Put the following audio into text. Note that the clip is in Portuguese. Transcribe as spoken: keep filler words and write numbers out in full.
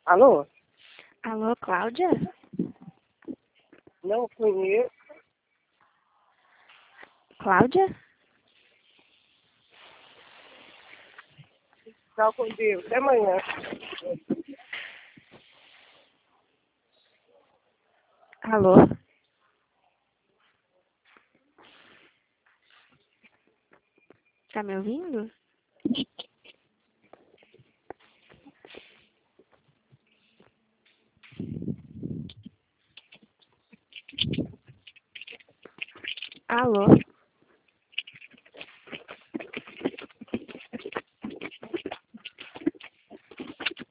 Alô? Alô, Cláudia? Não conheço. Cláudia? Tchau com Deus. Até amanhã. Alô? Tá me ouvindo? Alô?